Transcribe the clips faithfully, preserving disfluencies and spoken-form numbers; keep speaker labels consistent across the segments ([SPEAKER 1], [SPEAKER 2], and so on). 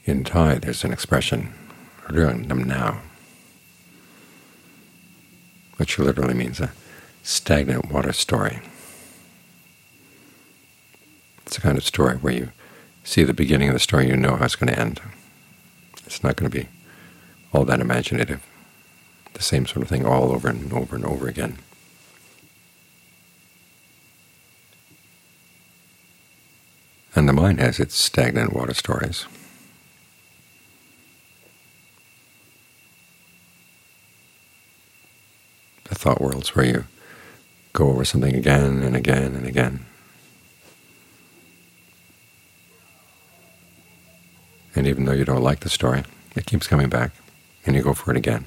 [SPEAKER 1] In Thai, there's an expression, "Röng Nam Now," which literally means a stagnant water story. It's the kind of story where you see the beginning of the story, you know how it's going to end. It's not going to be all that imaginative, the same sort of thing all over and over and over again. And the mind has its stagnant water stories. The thought worlds where you go over something again and again and again. And even though you don't like the story, it keeps coming back, and you go for it again.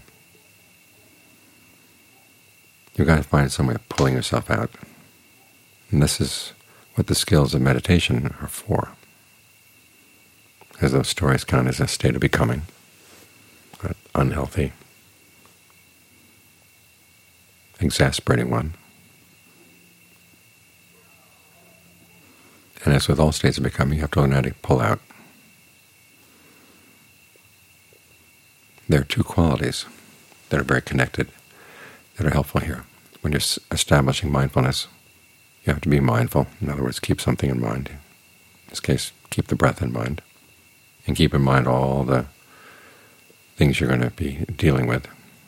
[SPEAKER 1] You've got to find some way of pulling yourself out. And this is what the skills of meditation are for, because those stories count as a state of becoming, an unhealthy, exasperating one. And as with all states of becoming, you have to learn how to pull out. There are two qualities that are very connected that are helpful here. When you're establishing mindfulness, you have to be mindful. In other words, keep something in mind. In this case, keep the breath in mind. And keep in mind all the things you're going to be dealing with.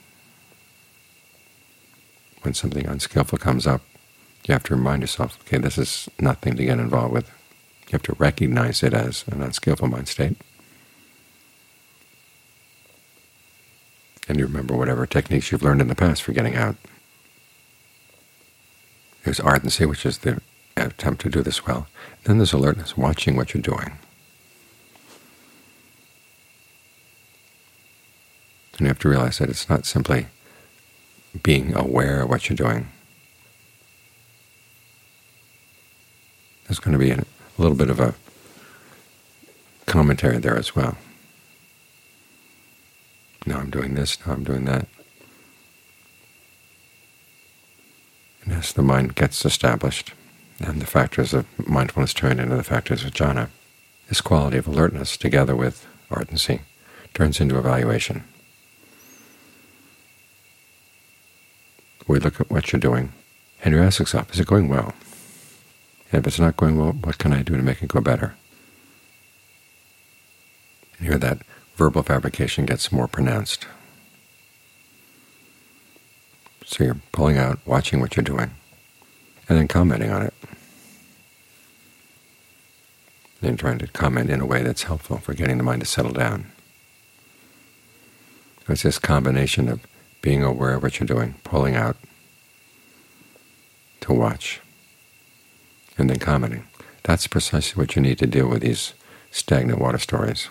[SPEAKER 1] When something unskillful comes up, you have to remind yourself, okay, this is nothing to get involved with. You have to recognize it as an unskillful mind state. And you remember whatever techniques you've learned in the past for getting out. There's ardency, which is the attempt to do this well. Then there's alertness, watching what you're doing. And you have to realize that it's not simply being aware of what you're doing. There's going to be a little bit of a commentary there as well. Now I'm doing this, now I'm doing that. And as the mind gets established, and the factors of mindfulness turn into the factors of jhana, this quality of alertness, together with ardency, turns into evaluation. We look at what you're doing, and you ask yourself, is it going well? And if it's not going well, what can I do to make it go better? And here that verbal fabrication gets more pronounced. So you're pulling out, watching what you're doing, and then commenting on it. Then trying to comment in a way that's helpful for getting the mind to settle down. So it's this combination of being aware of what you're doing, pulling out to watch, and then commenting. That's precisely what you need to deal with these stagnant water stories.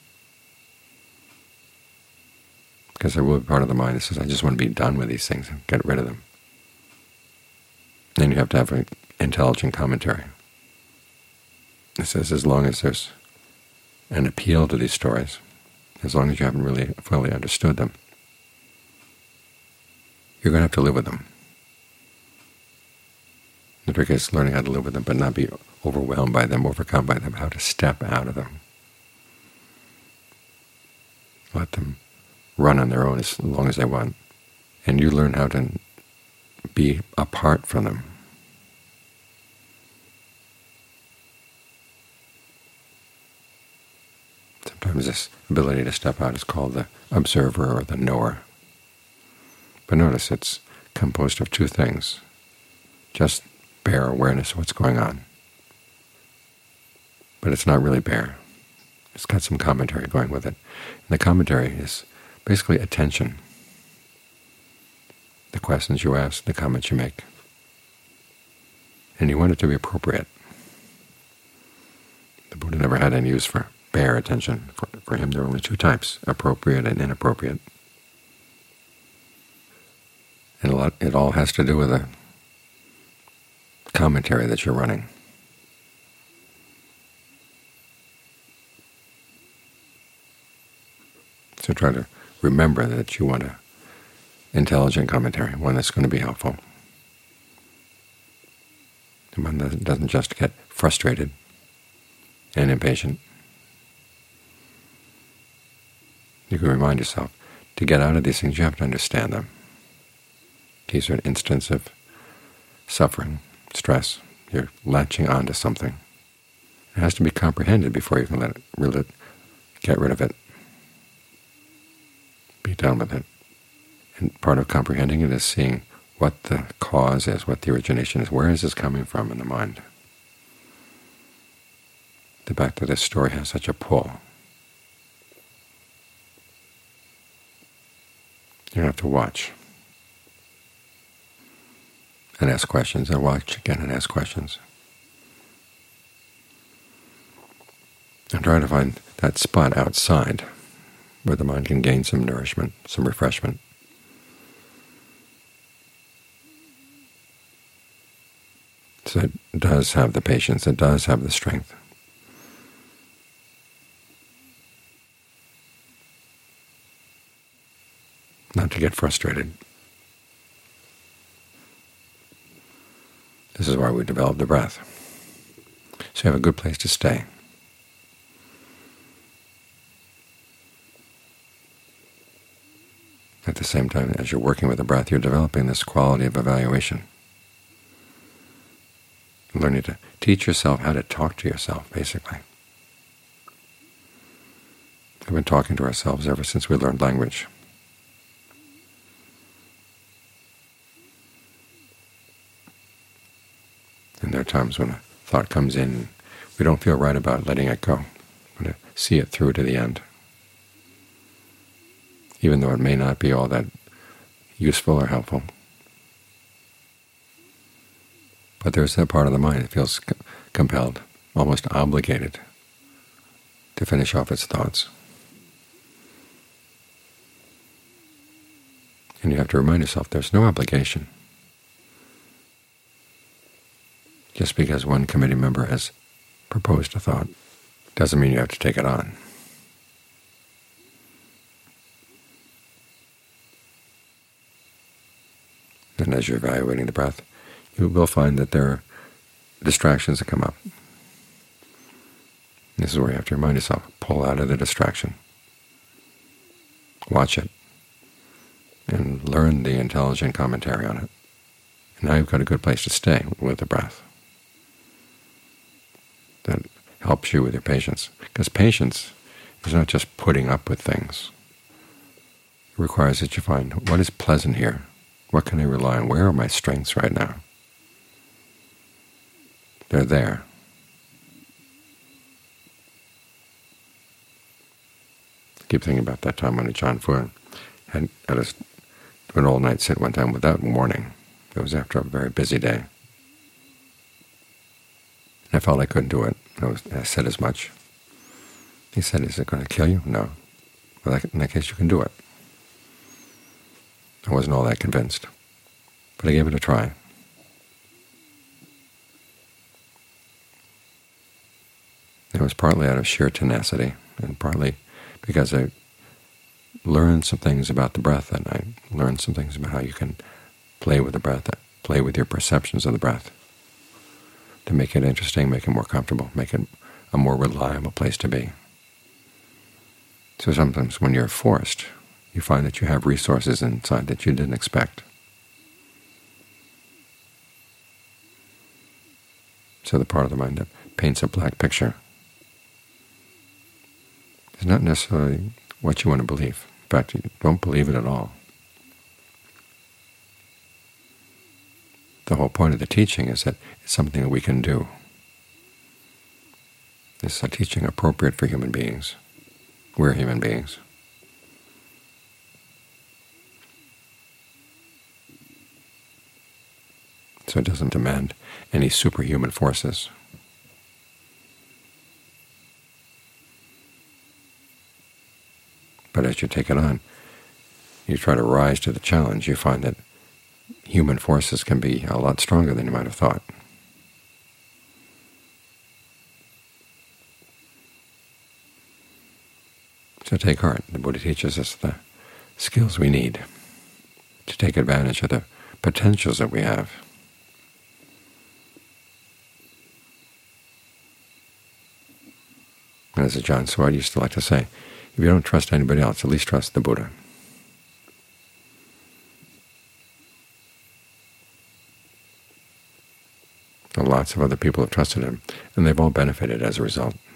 [SPEAKER 1] Because there will be part of the mind that says, I just want to be done with these things and get rid of them. Then you have to have an intelligent commentary. It says as long as there's an appeal to these stories, as long as you haven't really fully understood them, you're going to have to live with them. The trick is learning how to live with them, but not be overwhelmed by them, overcome by them, how to step out of them. Let them run on their own as long as they want, and you learn how to be apart from them. Sometimes this ability to step out is called the observer or the knower. But notice it's composed of two things: just bare awareness of what's going on. But it's not really bare. It's got some commentary going with it. And the commentary is basically attention. The questions you ask, the comments you make. And you want it to be appropriate. The Buddha never had any use for bare attention. For, for him there are only two types, appropriate and inappropriate. And a lot, it all has to do with the commentary that you're running. So try to remember that you want an intelligent commentary, one that's going to be helpful, and one that doesn't just get frustrated and impatient, You can remind yourself, to get out of these things, you have to understand them. These are an instance of suffering, stress. You're latching onto something. It has to be comprehended before you can let it, really get rid of it. Be done with it. And part of comprehending it is seeing what the cause is, what the origination is. Where is this coming from in the mind? The fact that this story has such a pull. You have to watch and ask questions, and watch again and ask questions. And try to find that spot outside where the mind can gain some nourishment, some refreshment. So it does have the patience, it does have the strength. Not to get frustrated. This is why we develop the breath. So you have a good place to stay. At the same time, as you're working with the breath, you're developing this quality of evaluation. Learning to teach yourself how to talk to yourself, basically. We've been talking to ourselves ever since we learned language. And there are times when a thought comes in, and we don't feel right about letting it go. We want to see it through to the end, even though it may not be all that useful or helpful. But there's that part of the mind that feels compelled, almost obligated, to finish off its thoughts. And you have to remind yourself there's no obligation. Just because one committee member has proposed a thought doesn't mean you have to take it on. And as you're evaluating the breath, you will find that there are distractions that come up. This is where you have to remind yourself, pull out of the distraction. Watch it, and learn the intelligent commentary on it. And now you've got a good place to stay with the breath. That helps you with your patience. Because patience is not just putting up with things. It requires that you find, what is pleasant here? What can I rely on? Where are my strengths right now? They're there. I keep thinking about that time when Ajaan Fuang had, had us do an all-night sit one time without warning. It was after a very busy day. I felt I couldn't do it. I, was, I said as much. He said, is it going to kill you? No. Well, in that case, you can do it. I wasn't all that convinced, but I gave it a try. It was partly out of sheer tenacity, and partly because I learned some things about the breath, and I learned some things about how you can play with the breath, play with your perceptions of the breath, to make it interesting, make it more comfortable, make it a more reliable place to be. So sometimes when you're forced, you find that you have resources inside that you didn't expect. So the part of the mind that paints a black picture is not necessarily what you want to believe. In fact, you don't believe it at all. The whole point of the teaching is that it's something that we can do. This is a teaching appropriate for human beings. We're human beings. So it doesn't demand any superhuman forces. But as you take it on, you try to rise to the challenge, you find that human forces can be a lot stronger than you might have thought. So take heart. The Buddha teaches us the skills we need to take advantage of the potentials that we have. And as Ajaan Suwad used to like to say, If you don't trust anybody else, at least trust the Buddha. And lots of other people have trusted him, and they've all benefited as a result.